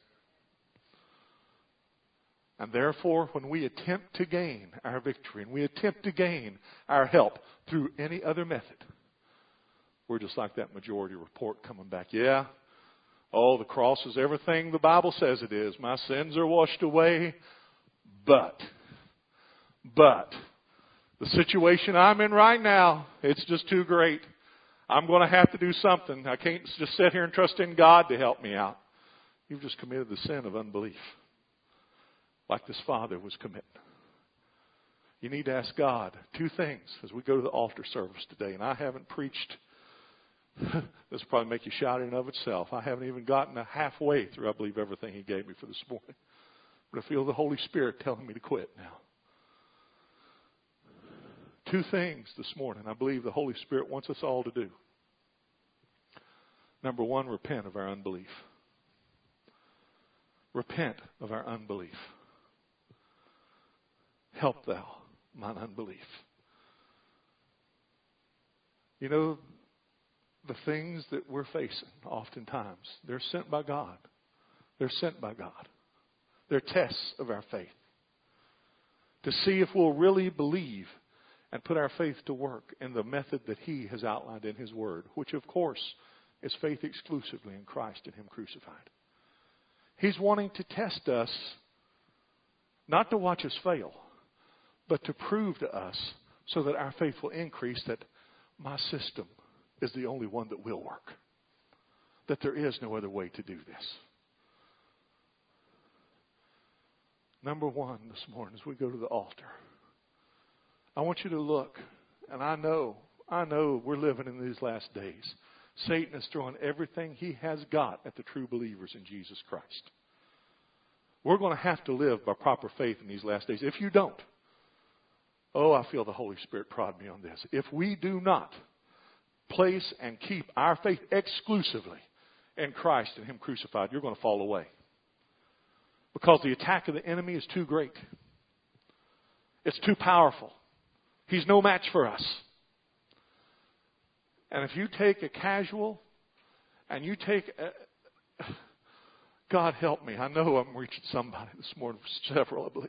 And therefore, when we attempt to gain our victory and we attempt to gain our help through any other method, we're just like that majority report coming back. Yeah, oh, the cross is everything the Bible says it is. My sins are washed away, but... But the situation I'm in right now, it's just too great. I'm going to have to do something. I can't just sit here and trust in God to help me out. You've just committed the sin of unbelief, like this father was committing. You need to ask God two things as we go to the altar service today. And I haven't preached. This will probably make you shout in and of itself. I haven't even gotten a halfway through, I believe, everything He gave me for this morning. But I feel the Holy Spirit telling me to quit now. Two things this morning I believe the Holy Spirit wants us all to do. Number one, repent of our unbelief. Repent of our unbelief. Help thou mine unbelief. You know, the things that we're facing oftentimes, they're sent by God. They're sent by God. They're tests of our faith. To see if we'll really believe and put our faith to work in the method that He has outlined in His Word, which of course is faith exclusively in Christ and Him crucified. He's wanting to test us, not to watch us fail, but to prove to us so that our faith will increase that my system is the only one that will work. That there is no other way to do this. Number one this morning as we go to the altar, I want you to look, and I know, I know we're living in these last days. Satan is throwing everything he has got at the true believers in Jesus Christ. We're going to have to live by proper faith in these last days. If you don't, oh, I feel the Holy Spirit prod me on this. If we do not place and keep our faith exclusively in Christ and Him crucified, you're going to fall away. Because the attack of the enemy is too great. It's too powerful. He's no match for us. And if you take a casual and you take a, God help me, I know I'm reaching somebody this morning, several I believe,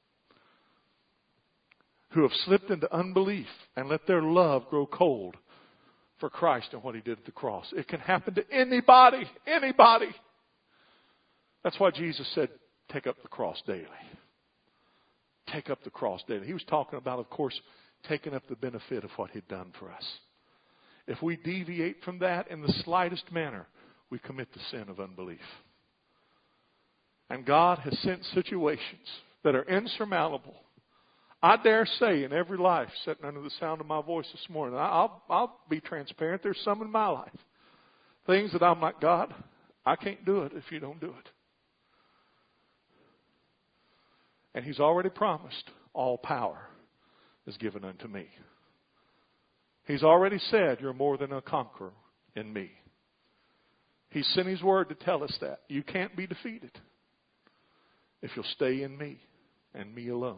who have slipped into unbelief and let their love grow cold for Christ and what He did at the cross. It can happen to anybody, anybody. That's why Jesus said, take up the cross daily. Take up the cross daily. He was talking about, of course, taking up the benefit of what He'd done for us. If we deviate from that in the slightest manner, we commit the sin of unbelief. And God has sent situations that are insurmountable. I dare say in every life sitting under the sound of my voice this morning, I'll, I'll be transparent. There's some in my life. Things that I'm like, God, I can't do it if you don't do it. And He's already promised all power is given unto me. He's already said you're more than a conqueror in me. He sent His Word to tell us that. You can't be defeated if you'll stay in me and me alone.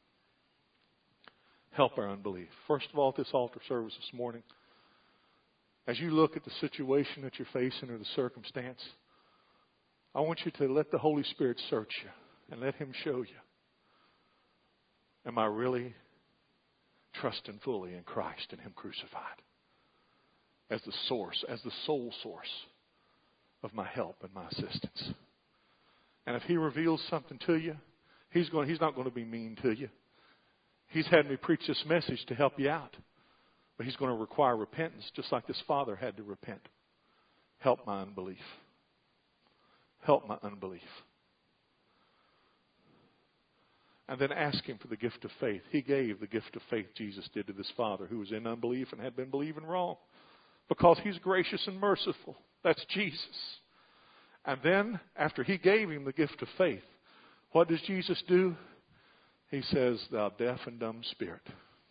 Help our unbelief. First of all, at this altar service this morning, as you look at the situation that you're facing or the circumstance, I want you to let the Holy Spirit search you and let Him show you. Am I really trusting fully in Christ and Him crucified as the source, as the sole source of my help and my assistance? And if He reveals something to you, He's going, He's not going to be mean to you. He's had me preach this message to help you out. But He's going to require repentance, just like this father had to repent. Help my unbelief. Help my unbelief. And then ask Him for the gift of faith. He gave the gift of faith, Jesus did, to this father who was in unbelief and had been believing wrong. Because He's gracious and merciful. That's Jesus. And then, after He gave him the gift of faith, what does Jesus do? He says, thou deaf and dumb spirit,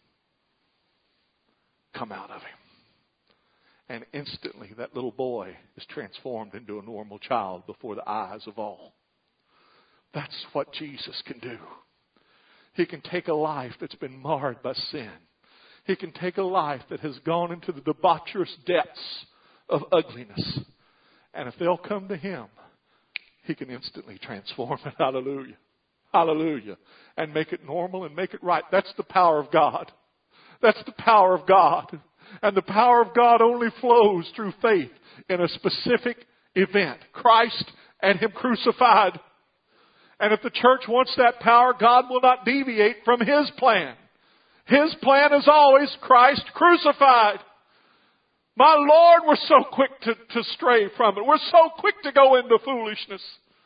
come out of him. And instantly that little boy is transformed into a normal child before the eyes of all. That's what Jesus can do. He can take a life that's been marred by sin. He can take a life that has gone into the debaucherous depths of ugliness. And if they'll come to Him, He can instantly transform it. Hallelujah. Hallelujah. And make it normal and make it right. That's the power of God. That's the power of God. And the power of God only flows through faith in a specific event. Christ and Him crucified. And if the church wants that power, God will not deviate from His plan. His plan is always Christ crucified. My Lord, we're so quick to, to stray from it. We're so quick to go into foolishness.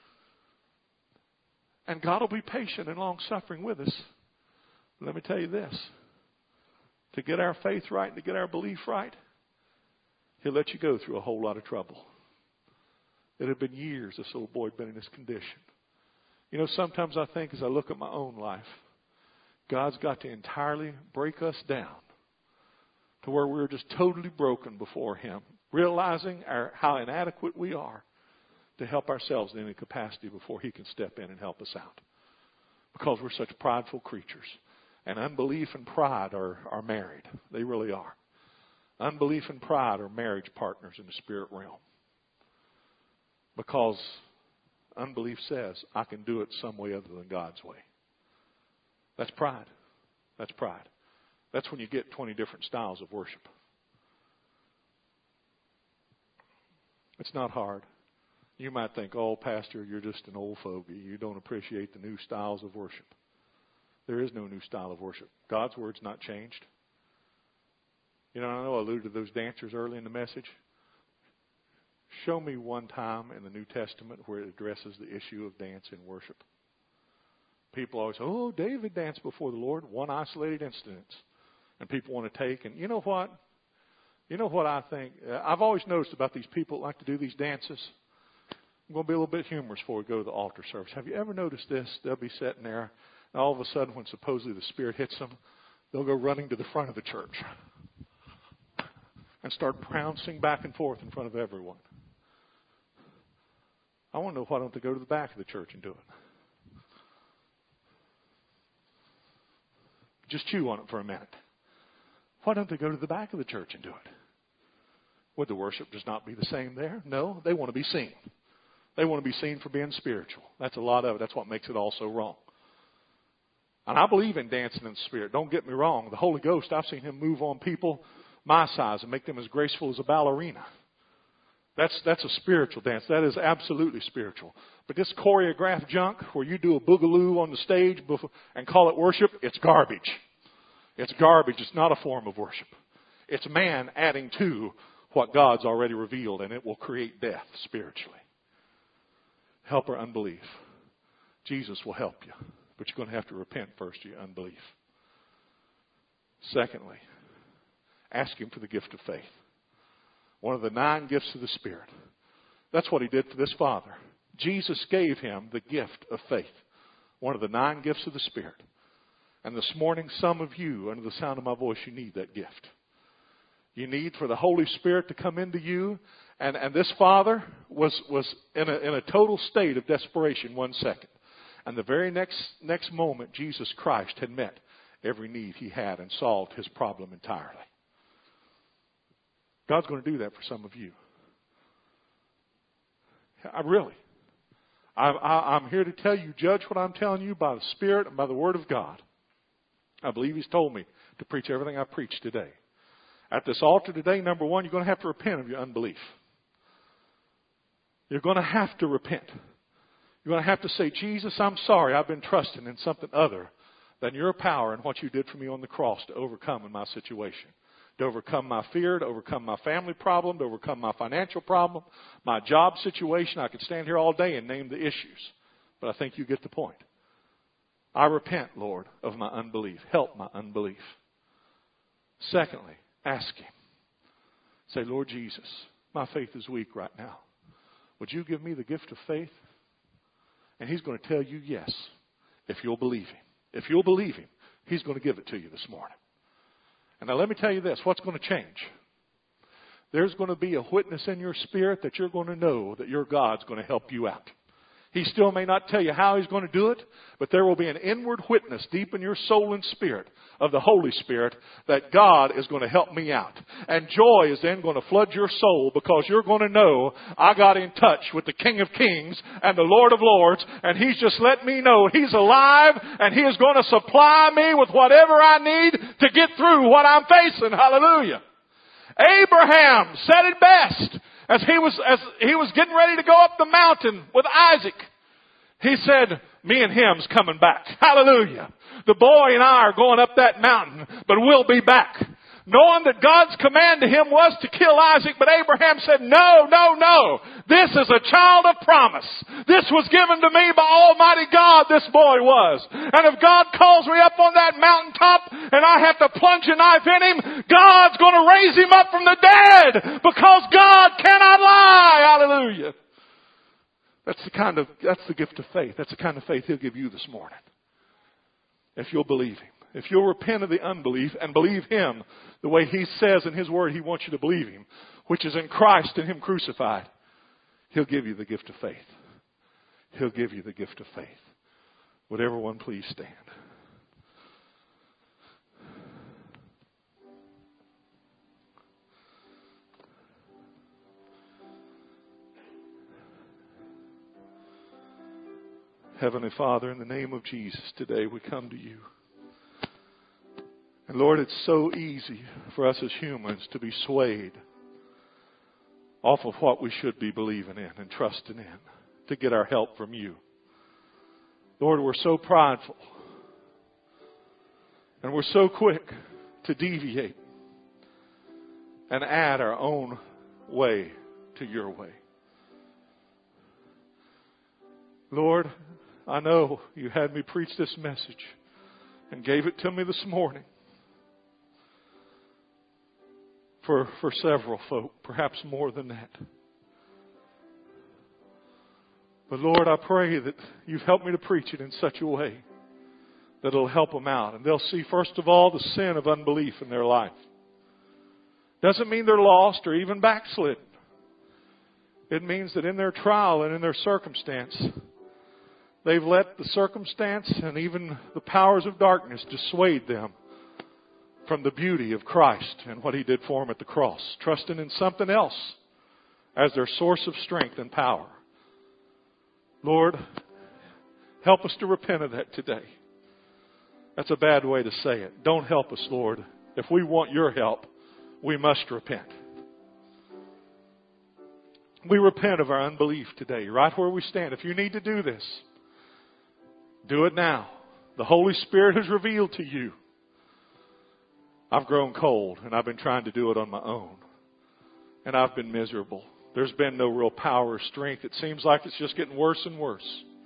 And God will be patient and long-suffering with us. Let me tell you this. To get our faith right and to get our belief right, He'll let you go through a whole lot of trouble. It had been years this little boy had been in this condition. You know, sometimes I think as I look at my own life, God's got to entirely break us down to where we're just totally broken before Him, realizing our, how inadequate we are to help ourselves in any capacity before He can step in and help us out. Because we're such prideful creatures. And unbelief and pride are, are married. They really are. Unbelief and pride are marriage partners in the spirit realm. Because unbelief says, I can do it some way other than God's way. That's pride. That's pride. That's when you get twenty different styles of worship. It's not hard. You might think, oh, Pastor, you're just an old fogey. You don't appreciate the new styles of worship. There is no new style of worship. God's word's not changed. You know, I know I alluded to those dancers early in the message. Show me one time in the New Testament where it addresses the issue of dance in worship. People always say, oh, David danced before the Lord. One isolated instance. And people want to take, and you know what? You know what I think? I've always noticed about these people that like to do these dances. I'm going to be a little bit humorous before we go to the altar service. Have you ever noticed this? They'll be sitting there, and all of a sudden when supposedly the Spirit hits them, they'll go running to the front of the church and start pouncing back and forth in front of everyone. I want to know why don't they go to the back of the church and do it? Just chew on it for a minute. Why don't they go to the back of the church and do it? Would the worship just not be the same there? No, they want to be seen. They want to be seen for being spiritual. That's a lot of it. That's what makes it all so wrong. And I believe in dancing in the Spirit. Don't get me wrong. The Holy Ghost, I've seen Him move on people my size and make them as graceful as a ballerina. That's that's a spiritual dance. That is absolutely spiritual. But this choreographed junk where you do a boogaloo on the stage and call it worship, it's garbage. It's garbage. It's not a form of worship. It's man adding to what God's already revealed, and it will create death spiritually. Help our unbelief. Jesus will help you, but you're going to have to repent first of your unbelief. Secondly, ask Him for the gift of faith. One of the nine gifts of the Spirit. That's what He did for this father. Jesus gave him the gift of faith. One of the nine gifts of the Spirit. And this morning, some of you, under the sound of my voice, you need that gift. You need for the Holy Spirit to come into you. And, and this father was, was in, a, in a total state of desperation one second. And the very next, next moment, Jesus Christ had met every need he had and solved his problem entirely. God's going to do that for some of you. I really. I, I, I'm here to tell you, judge what I'm telling you by the Spirit and by the Word of God. I believe He's told me to preach everything I preach today. At this altar today, number one, you're going to have to repent of your unbelief. You're going to have to repent. You're going to have to say, Jesus, I'm sorry. I've been trusting in something other than your power and what you did for me on the cross to overcome in my situation. To overcome my fear, to overcome my family problem, to overcome my financial problem, my job situation. I could stand here all day and name the issues. But I think you get the point. I repent, Lord, of my unbelief. Help my unbelief. Secondly, ask Him. Say, Lord Jesus, my faith is weak right now. Would you give me the gift of faith? And He's going to tell you yes, if you'll believe Him. If you'll believe Him, He's going to give it to you this morning. And now let me tell you this, what's going to change? There's going to be a witness in your spirit that you're going to know that your God's going to help you out. He still may not tell you how He's going to do it, but there will be an inward witness deep in your soul and spirit of the Holy Spirit that God is going to help me out. And joy is then going to flood your soul because you're going to know I got in touch with the King of Kings and the Lord of Lords, and He's just let me know He's alive and He is going to supply me with whatever I need to get through what I'm facing. Hallelujah. Abraham said it best. As he was, as he was getting ready to go up the mountain with Isaac, he said, me and him's coming back. Hallelujah. The boy and I are going up that mountain, but we'll be back. Knowing that God's command to him was to kill Isaac, but Abraham said, no, no, no. This is a child of promise. This was given to me by Almighty God, this boy was. And if God calls me up on that mountaintop and I have to plunge a knife in him, God's going to raise him up from the dead because God cannot lie. Hallelujah. That's the kind of, that's the gift of faith. That's the kind of faith He'll give you this morning. If you'll believe Him. If you'll repent of the unbelief and believe Him the way He says in His Word He wants you to believe Him, which is in Christ and Him crucified, He'll give you the gift of faith. He'll give you the gift of faith. Would everyone please stand? Heavenly Father, in the name of Jesus, today we come to you. And Lord, it's so easy for us as humans to be swayed off of what we should be believing in and trusting in to get our help from you. Lord, we're so prideful. And we're so quick to deviate and add our own way to your way. Lord, I know you had me preach this message and gave it to me this morning for, for several folk, perhaps more than that. But Lord, I pray that you've helped me to preach it in such a way that it'll help them out. And they'll see, first of all, the sin of unbelief in their life. Doesn't mean they're lost or even backslidden. It means that in their trial and in their circumstance, they've let the circumstance and even the powers of darkness dissuade them from the beauty of Christ and what He did for them at the cross, trusting in something else as their source of strength and power. Lord, help us to repent of that today. That's a bad way to say it. Don't help us, Lord. If we want your help, we must repent. We repent of our unbelief today, right where we stand. If you need to do this, do it now. The Holy Spirit has revealed to you. I've grown cold, and I've been trying to do it on my own. And I've been miserable. There's been no real power or strength. It seems like it's just getting worse and worse.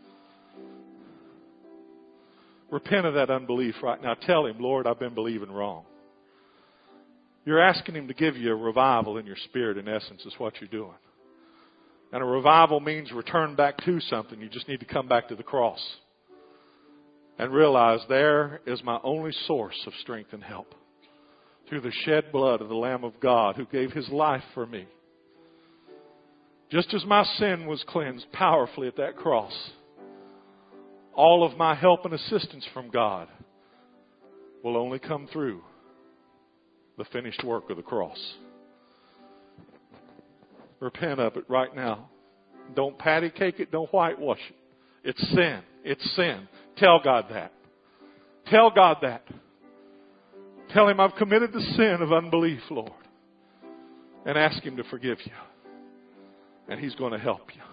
Repent of that unbelief right now. Tell Him, Lord, I've been believing wrong. You're asking Him to give you a revival in your spirit, in essence, is what you're doing. And a revival means return back to something. You just need to come back to the cross. And realize there is my only source of strength and help. Through the shed blood of the Lamb of God who gave His life for me. Just as my sin was cleansed powerfully at that cross, all of my help and assistance from God will only come through the finished work of the cross. Repent of it right now. Don't patty cake it. Don't whitewash it. It's sin. It's sin. Tell God that. Tell God that. Tell Him I've committed the sin of unbelief, Lord. And ask Him to forgive you. And He's going to help you.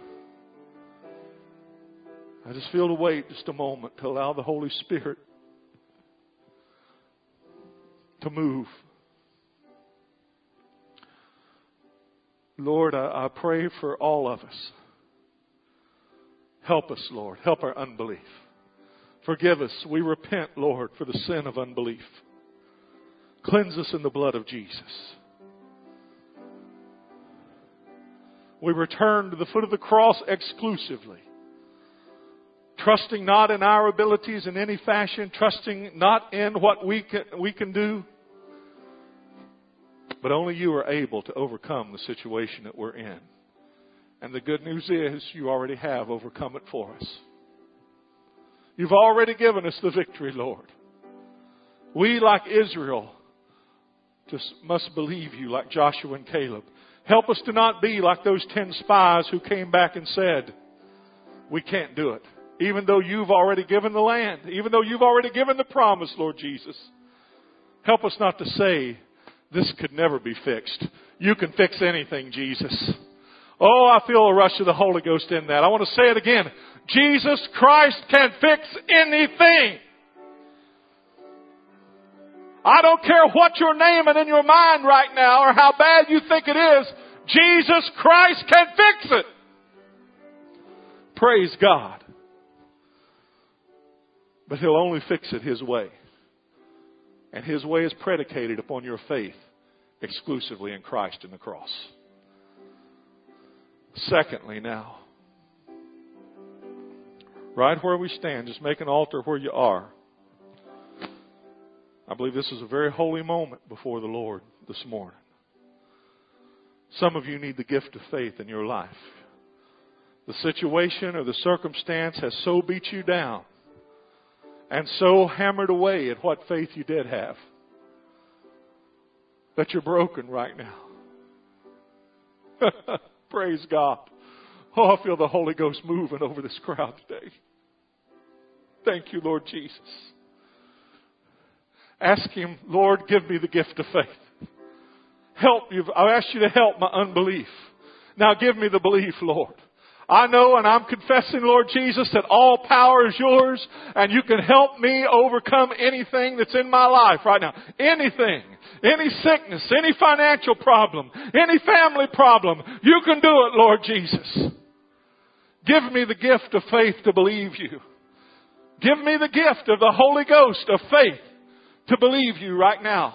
I just feel to wait just a moment to allow the Holy Spirit to move. Lord, I, I pray for all of us. Help us, Lord. Help our unbelief. Forgive us. We repent, Lord, for the sin of unbelief. Cleanse us in the blood of Jesus. We return to the foot of the cross exclusively. Trusting not in our abilities in any fashion. Trusting not in what we can, we can do. But only you are able to overcome the situation that we're in. And the good news is you already have overcome it for us. You've already given us the victory, Lord. We, like Israel, just must believe you like Joshua and Caleb. Help us to not be like those ten spies who came back and said, we can't do it. Even though you've already given the land. Even though you've already given the promise, Lord Jesus. Help us not to say, this could never be fixed. You can fix anything, Jesus. Oh, I feel a rush of the Holy Ghost in that. I want to say it again. Jesus Christ can fix anything. I don't care what you're naming in your mind right now or how bad you think it is. Jesus Christ can fix it. Praise God. But He'll only fix it His way. And His way is predicated upon your faith exclusively in Christ and the cross. Secondly now, right where we stand, just make an altar where you are. I believe this is a very holy moment before the Lord this morning. Some of you need the gift of faith in your life. The situation or the circumstance has so beat you down and so hammered away at what faith you did have that you're broken right now. Praise God. Oh, I feel the Holy Ghost moving over this crowd today. Thank you, Lord Jesus. Ask Him, Lord, give me the gift of faith. Help you. I ask you to help my unbelief. Now give me the belief, Lord. I know and I'm confessing, Lord Jesus, that all power is yours and you can help me overcome anything that's in my life right now. Anything. Any sickness, any financial problem, any family problem. You can do it, Lord Jesus. Give me the gift of faith to believe you. Give me the gift of the Holy Ghost of faith to believe you right now.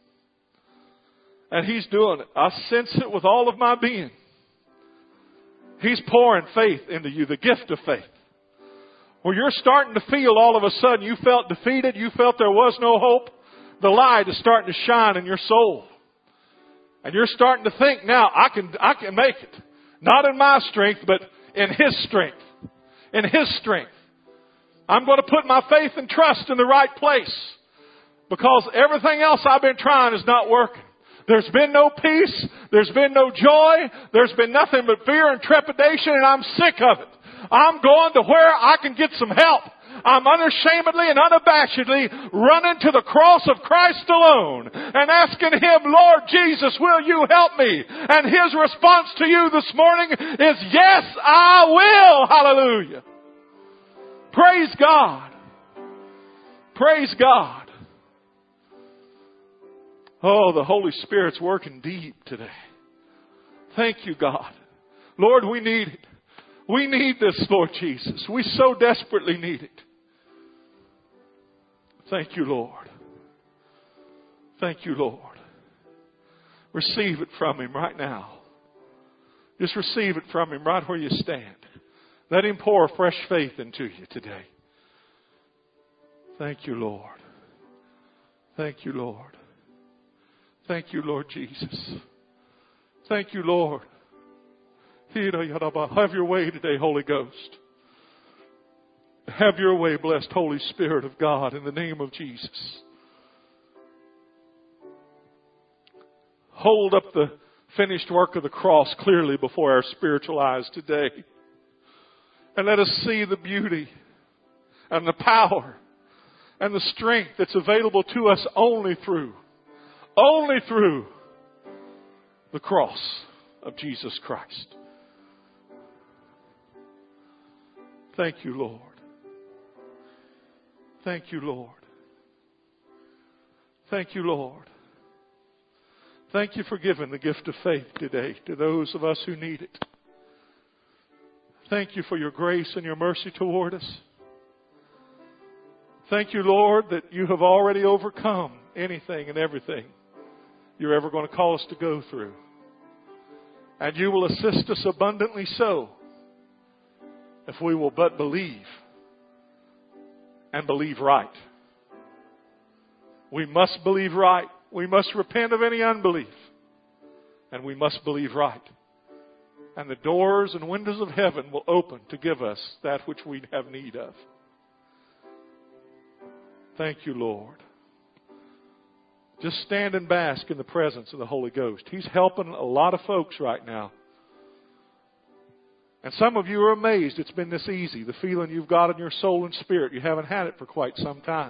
And He's doing it. I sense it with all of my being. He's pouring faith into you, the gift of faith. Where you're starting to feel all of a sudden you felt defeated, you felt there was no hope, the light is starting to shine in your soul. And you're starting to think, now I can, I can make it. Not in my strength, but in His strength. In His strength. I'm going to put my faith and trust in the right place. Because everything else I've been trying is not working. There's been no peace. There's been no joy. There's been nothing but fear and trepidation, and I'm sick of it. I'm going to where I can get some help. I'm unashamedly and unabashedly running to the cross of Christ alone and asking Him, Lord Jesus, will you help me? And His response to you this morning is, yes, I will. Hallelujah. Praise God. Praise God. Oh, the Holy Spirit's working deep today. Thank you, God. Lord, we need it. We need this, Lord Jesus. We so desperately need it. Thank you, Lord. Thank you, Lord. Receive it from Him right now. Just receive it from Him right where you stand. Let Him pour fresh faith into you today. Thank you, Lord. Thank you, Lord. Thank you, Lord Jesus. Thank you, Lord. Have your way today, Holy Ghost. Have your way, blessed Holy Spirit of God, in the name of Jesus. Hold up the finished work of the cross clearly before our spiritual eyes today. And let us see the beauty and the power and the strength that's available to us only through, only through the cross of Jesus Christ. Thank you, Lord. Thank you, Lord. Thank you, Lord. Thank you for giving the gift of faith today to those of us who need it. Thank you for your grace and your mercy toward us. Thank you, Lord, that you have already overcome anything and everything you're ever going to call us to go through. And you will assist us abundantly so if we will but believe and believe right. We must believe right. We must repent of any unbelief. And we must believe right. And the doors and windows of heaven will open to give us that which we have need of. Thank you, Lord. Just stand and bask in the presence of the Holy Ghost. He's helping a lot of folks right now. And some of you are amazed it's been this easy. The feeling you've got in your soul and spirit. You haven't had it for quite some time.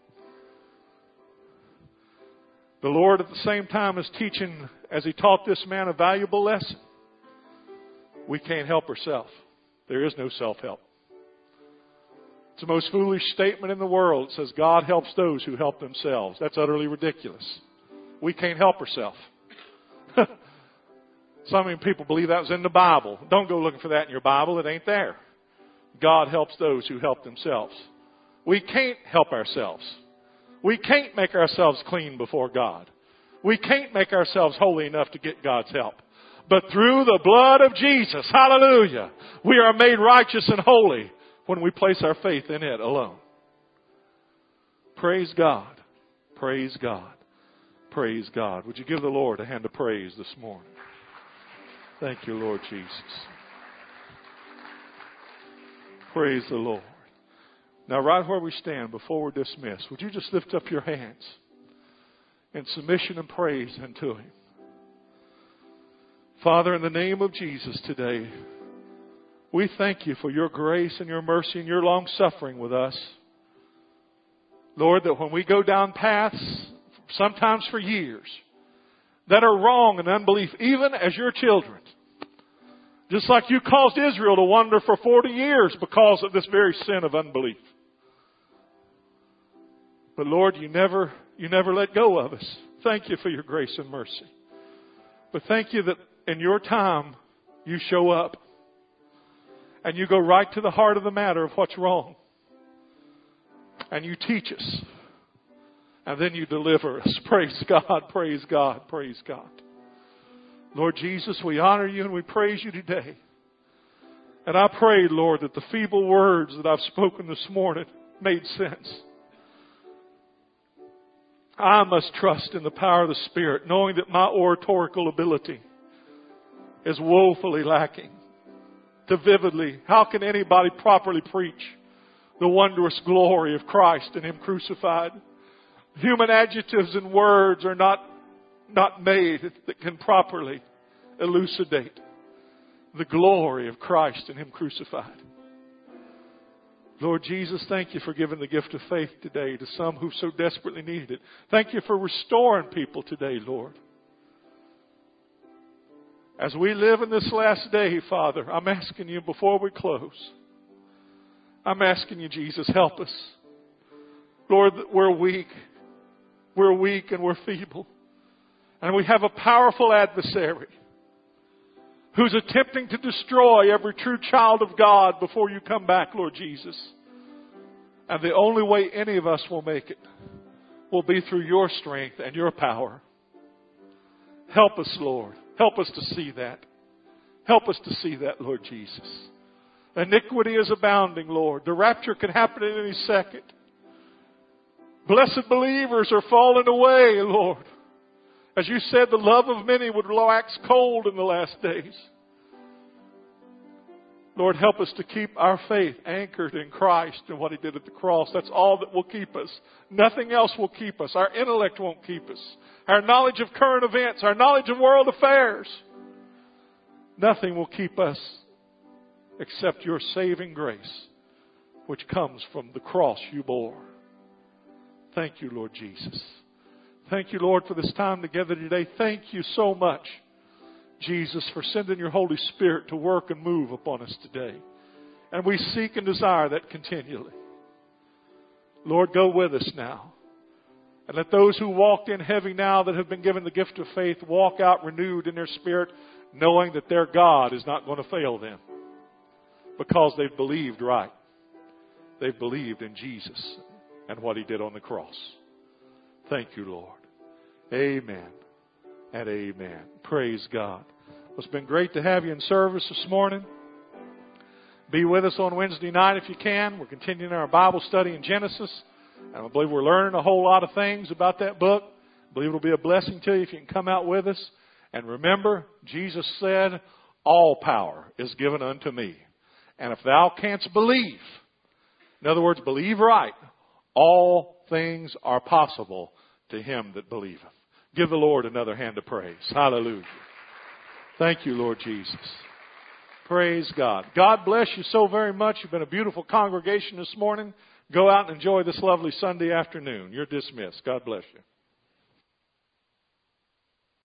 The Lord at the same time is teaching, as He taught this man, a valuable lesson. We can't help ourselves. There is no self-help. It's the most foolish statement in the world. It says God helps those who help themselves. That's utterly ridiculous. We can't help ourselves. Some people believe that was in the Bible. Don't go looking for that in your Bible. It ain't there. God helps those who help themselves. We can't help ourselves. We can't make ourselves clean before God. We can't make ourselves holy enough to get God's help. But through the blood of Jesus, hallelujah, we are made righteous and holy when we place our faith in it alone. Praise God. Praise God. Praise God. Would you give the Lord a hand of praise this morning? Thank you, Lord Jesus. Praise the Lord. Now, right where we stand before we're dismissed, would you just lift up your hands in submission and praise unto Him? Father, in the name of Jesus today, we thank you for your grace and your mercy and your long suffering with us. Lord, that when we go down paths, sometimes for years, that are wrong and unbelief, even as your children, just like you caused Israel to wander for forty years because of this very sin of unbelief. But Lord, you never, you never let go of us. Thank you for your grace and mercy. But thank you that in your time, you show up and you go right to the heart of the matter of what's wrong. And you teach us. And then you deliver us. Praise God, praise God, praise God. Lord Jesus, we honor you and we praise you today. And I pray, Lord, that the feeble words that I've spoken this morning made sense. I must trust in the power of the Spirit, knowing that my oratorical ability is woefully lacking. To vividly, how can anybody properly preach the wondrous glory of Christ and Him crucified? Human adjectives and words are not, not made that can properly elucidate the glory of Christ and Him crucified. Lord Jesus, thank you for giving the gift of faith today to some who so desperately needed it. Thank you for restoring people today, Lord. As we live in this last day, Father, I'm asking you before we close, I'm asking you, Jesus, help us. Lord, we're weak. We're weak and we're feeble. And we have a powerful adversary who's attempting to destroy every true child of God before you come back, Lord Jesus. And the only way any of us will make it will be through your strength and your power. Help us, Lord. Help us to see that. Help us to see that, Lord Jesus. Iniquity is abounding, Lord. The rapture can happen at any second. Blessed believers are falling away, Lord. As you said, the love of many would wax cold in the last days. Lord, help us to keep our faith anchored in Christ and what He did at the cross. That's all that will keep us. Nothing else will keep us. Our intellect won't keep us. Our knowledge of current events, our knowledge of world affairs. Nothing will keep us except your saving grace, which comes from the cross you bore. Thank you, Lord Jesus. Thank you, Lord, for this time together today. Thank you so much, Jesus, for sending your Holy Spirit to work and move upon us today. And we seek and desire that continually. Lord, go with us now. And let those who walked in heavy now that have been given the gift of faith walk out renewed in their spirit, knowing that their God is not going to fail them because they've believed right. They've believed in Jesus and what He did on the cross. Thank you, Lord. Amen and amen. Praise God. Well, it's been great to have you in service this morning. Be with us on Wednesday night if you can. We're continuing our Bible study in Genesis. And I believe we're learning a whole lot of things about that book. I believe it'll be a blessing to you if you can come out with us. And remember, Jesus said, all power is given unto me. And if thou canst believe, in other words, believe right, all things are possible to him that believeth. Give the Lord another hand of praise. Hallelujah. Thank you, Lord Jesus. Praise God. God bless you so very much. You've been a beautiful congregation this morning. Go out and enjoy this lovely Sunday afternoon. You're dismissed. God bless you.